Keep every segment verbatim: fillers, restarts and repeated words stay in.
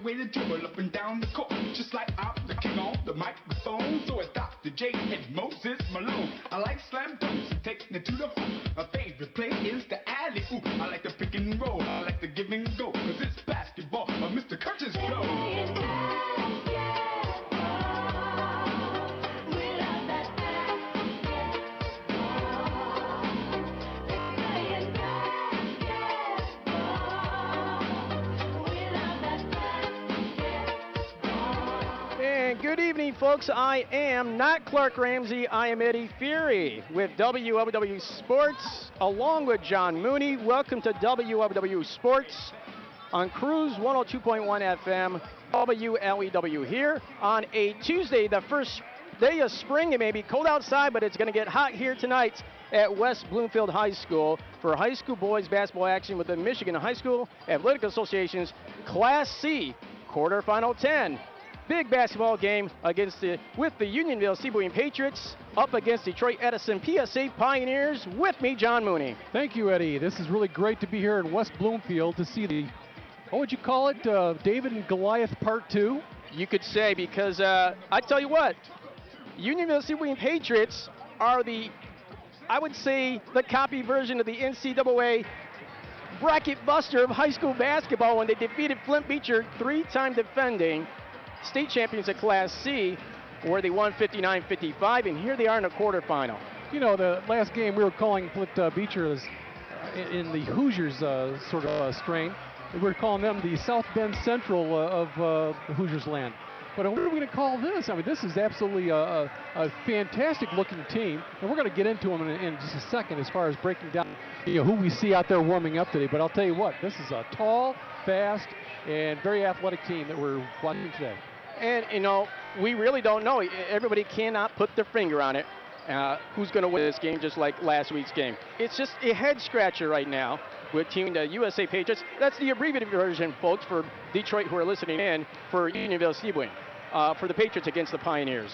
way to dribble up and down the court, just like I'm the king on the microphone. So it's Doctor J and Moses Malone. I like slam dunks and taking it to the hole. My favorite play is the alley oop. I like the pick and roll. I like the give and go, cause it's basketball of Mister Curtis Flow. Good evening, folks. I am not Clark Ramsey. I am Eddie Fury with W L W Sports, along with John Mooney. Welcome to W L W Sports on Cruise one oh two point one F M, W L E W here on a Tuesday, the first day of spring. It may be cold outside, but it's going to get hot here tonight at West Bloomfield High School for high school boys basketball action with the Michigan High School Athletic Association's Class C quarterfinal ten. Big basketball game against the with the Unionville Seaboyne Patriots up against Detroit Edison P S A Pioneers. With me, John Mooney. Thank you, Eddie. This is really great to be here in West Bloomfield to see the, what would you call it, uh, David and Goliath Part two? You could say, because uh, I tell you what, Unionville Seaboyne Patriots are the, I would say, the copy version of the N C double A bracket buster of high school basketball when they defeated Flint Beecher, three-time defending state champions at Class C, where they won fifty-nine fifty-five, and here they are in the quarterfinal. You know, the last game we were calling Flint uh, Beecher as, uh, in the Hoosiers uh, sort of uh, strain. We were calling them the South Bend Central uh, of uh, the Hoosiers land. But what are we going to call this? I mean, this is absolutely a, a, a fantastic-looking team, and we're going to get into them in, in just a second as far as breaking down, you know, who we see out there warming up today. But I'll tell you what, this is a tall, fast, and very athletic team that we're watching today. And, you know, we really don't know. Everybody cannot put their finger on it. Uh, who's going to win this game, just like last week's game. It's just a head-scratcher right now with Team the U S A Patriots. That's the abbreviated version, folks, for Detroit who are listening in, for Unionville Seaboyne, uh, for the Patriots against the Pioneers.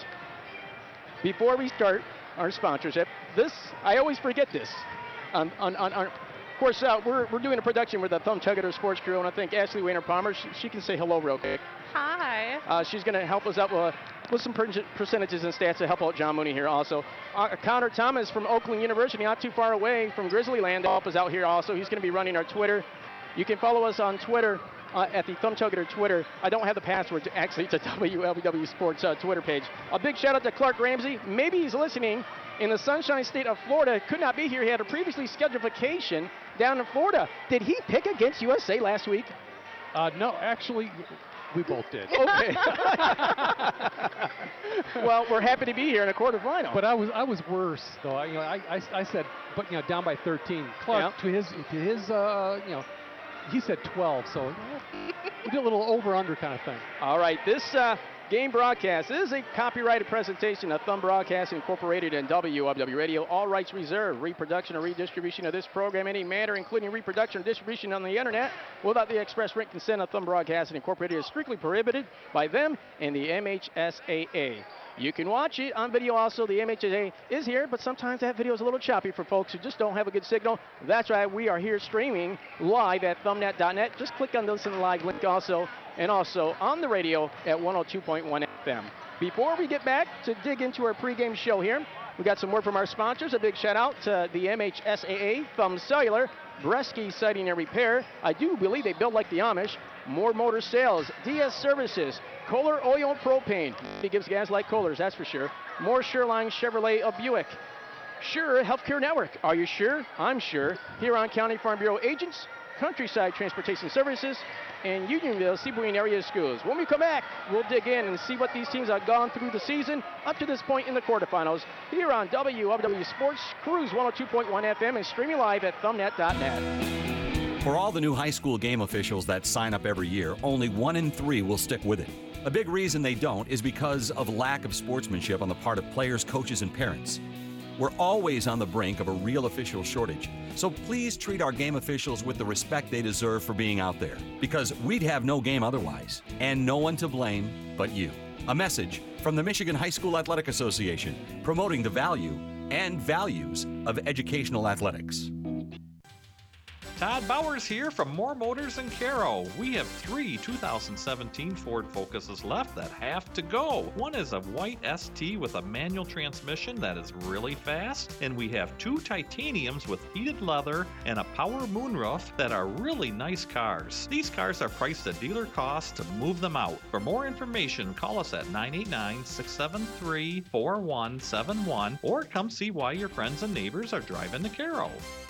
Before we start our sponsorship, this, I always forget this. On, on, on, on, of course, uh, we're, we're doing a production with the Thumb Chuggator Sports Crew, and I think Ashley Wayner-Palmer, she, she can say hello real quick. Hi. Uh, she's going to help us out with, with some per- percentages and stats to help out John Mooney here also. Uh, Connor Thomas from Oakland University, not too far away from Grizzly Land, to help us out here also. He's going to be running our Twitter. You can follow us on Twitter uh, at the Thumb Chuggator Twitter. I don't have the password to actually to W L W Sports uh, Twitter page. A big shout out to Clark Ramsey. Maybe he's listening in the Sunshine State of Florida. Could not be here. He had a previously scheduled vacation down in Florida. Did he pick against U S A last week? Uh, no, actually, we both did. Okay. Well, we're happy to be here in a quarterfinal. But I was I was worse though. I, you know, I, I, I said, but you know, down by thirteen. Clark, yeah. to his to his uh, you know, he said twelve. So we did a little over under kind of thing. All right, this uh, game broadcast is a copyrighted presentation of Thumb Broadcasting Incorporated and W L W Radio. All rights reserved. Reproduction or redistribution of this program, any manner, including reproduction or distribution on the internet, without the express written consent of Thumb Broadcasting Incorporated, is strictly prohibited by them and the M H S A A. You can watch it on video also. The M H S A A is here, but sometimes that video is a little choppy for folks who just don't have a good signal. That's right, we are here streaming live at thumbnet dot net. Just click on the Listen Live link also, and also on the radio at one oh two point one F M. Before we get back to dig into our pregame show here, we got some word from our sponsors. A big shout out to the M H S A A, Thumb Cellular, Bresky Sighting and Repair. I do believe they build like the Amish. More Motor Sales, D S Services, Kohler Oil and Propane. He gives gas like Kohler's, that's for sure. More Shoreline Chevrolet of Buick. Sure Healthcare Network. Are you sure? I'm sure. Huron County Farm Bureau agents, Countryside Transportation Services, and Unionville Seaboyne Area Schools. When we come back, we'll dig in and see what these teams have gone through the season up to this point in the quarterfinals here on W L W Sports Cruise one oh two point one F M and streaming live at thumbnet dot net. For all the new high school game officials that sign up every year, only one in three will stick with it. A big reason they don't is because of lack of sportsmanship on the part of players, coaches, and parents. We're always on the brink of a real official shortage, so please treat our game officials with the respect they deserve for being out there, because we'd have no game otherwise, and no one to blame but you. A message from the Michigan High School Athletic Association, promoting the value and values of educational athletics. Todd Bowers here from Moore Motors in Caro. We have three two thousand seventeen Ford Focuses left that have to go. One is a white S T with a manual transmission that is really fast, and we have two titaniums with heated leather and a power moonroof that are really nice cars. These cars are priced at dealer cost to move them out. For more information, call us at nine eight nine, six seven three, four one seven one or come see why your friends and neighbors are driving to Caro.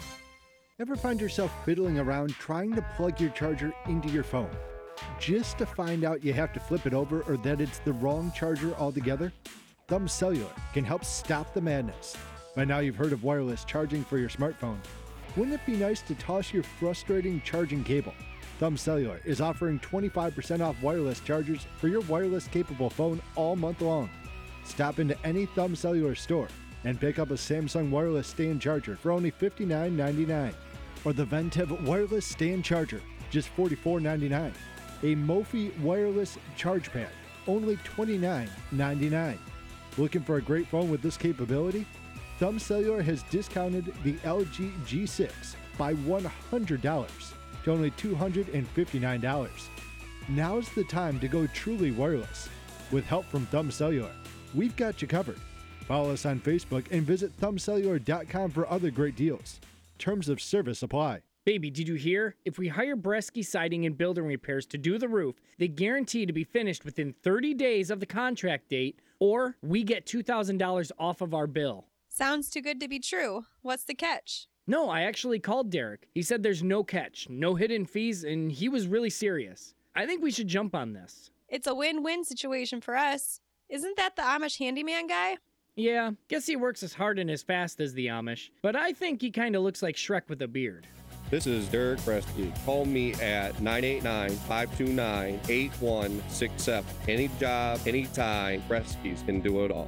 Ever find yourself fiddling around trying to plug your charger into your phone, just to find out you have to flip it over or that it's the wrong charger altogether? Thumb Cellular can help stop the madness. By now you've heard of wireless charging for your smartphone. Wouldn't it be nice to toss your frustrating charging cable? Thumb Cellular is offering twenty-five percent off wireless chargers for your wireless-capable phone all month long. Stop into any Thumb Cellular store and pick up a Samsung wireless stand charger for only fifty-nine ninety-nine, or the Ventev wireless stand charger, just forty-four ninety-nine. A Mophie wireless charge pad, only twenty-nine ninety-nine. Looking for a great phone with this capability? Thumb Cellular has discounted the L G G six by one hundred dollars to only two hundred fifty-nine dollars. Now's the time to go truly wireless. With help from Thumb Cellular, we've got you covered. Follow us on Facebook and visit thumb cellular dot com for other great deals. Terms of service apply. Baby, did you hear? If we hire Bresky Siding and Building Repairs to do the roof, they guarantee to be finished within thirty days of the contract date, or we get two thousand dollars off of our bill. Sounds too good to be true. What's the catch? No, I actually called Derek. He said there's no catch, no hidden fees, and he was really serious. I think we should jump on this. It's a win-win situation for us. Isn't that the Amish handyman guy? Yeah, guess he works as hard and as fast as the Amish, but I think he kind of looks like Shrek with a beard. This is Derek Bresky. Call me at nine eight nine, five two nine, eight one six seven. Any job, anytime, Bresky's can do it all.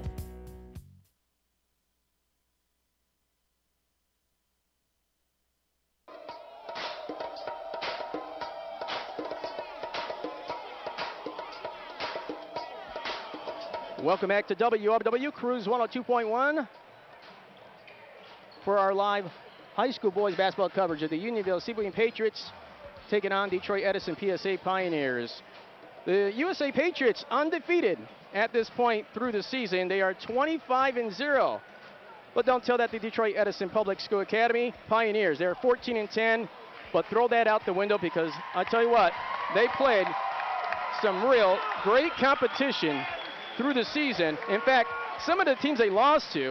Welcome back to W R W Cruise one oh two point one for our live high school boys basketball coverage of the Unionville Seaboard Patriots taking on Detroit Edison P S A Pioneers. The U S A Patriots undefeated at this point through the season. They are twenty-five and zero. But don't tell that to Detroit Edison Public School Academy Pioneers. They're fourteen and ten, but throw that out the window because I tell you what, they played some real great competition through the season. In fact, some of the teams they lost to,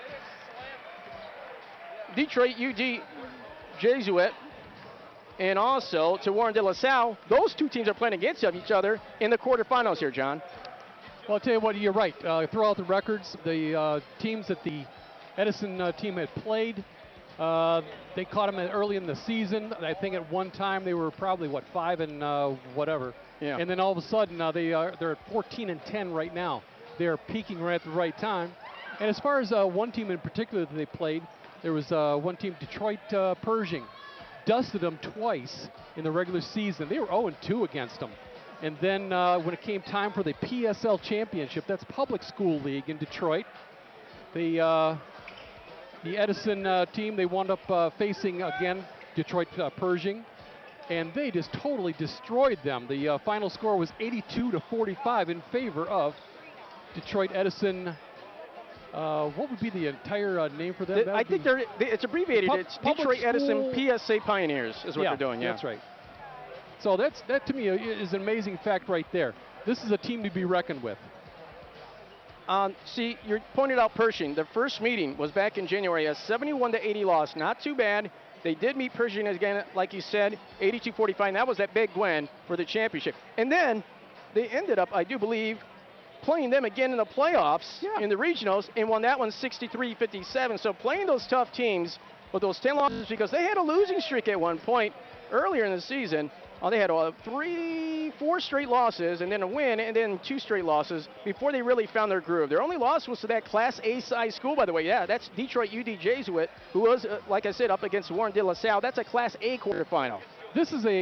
Detroit U D Jesuit and also to Warren De La Salle, those two teams are playing against each other in the quarterfinals here, John. Well, I'll tell you what, you're right. Uh, throw out the records. The uh, teams that the Edison uh, team had played, uh, they caught them early in the season. I think at one time they were probably, what, five and uh, whatever. Yeah. And then all of a sudden, uh, they are, they're at fourteen and ten right now. They're peaking right at the right time. And as far as uh, one team in particular that they played, there was uh, one team, Detroit uh, Pershing, dusted them twice in the regular season. They were oh and two against them. And then uh, when it came time for the P S L Championship, that's Public School League in Detroit, the, uh, the Edison uh, team, they wound up uh, facing, again, Detroit uh, Pershing. And they just totally destroyed them. The uh, final score was eighty-two to forty-five in favor of Detroit Edison. Uh, what would be the entire uh, name for them? The, I think they're, they, it's abbreviated. Pub, it's Detroit Edison P S A Pioneers is what yeah, they're doing. Yeah, that's right. So that's that to me is an amazing fact right there. This is a team to be reckoned with. Um, see, you pointed out Pershing. The first meeting was back in January, a seventy-one to eighty loss. Not too bad. They did meet Pershing again, like you said, eighty-two forty-five, and that was that big win for the championship. And then they ended up, I do believe, playing them again in the playoffs, yeah. in the regionals, and won that one sixty-three fifty-seven. So playing those tough teams with those ten losses, because they had a losing streak at one point earlier in the season. Oh, they had uh, three, four straight losses, and then a win, and then two straight losses before they really found their groove. Their only loss was to that Class A size school, by the way. Yeah, that's Detroit U D Jesuit, who was, uh, like I said, up against Warren De La Salle. That's a Class A quarterfinal. This is a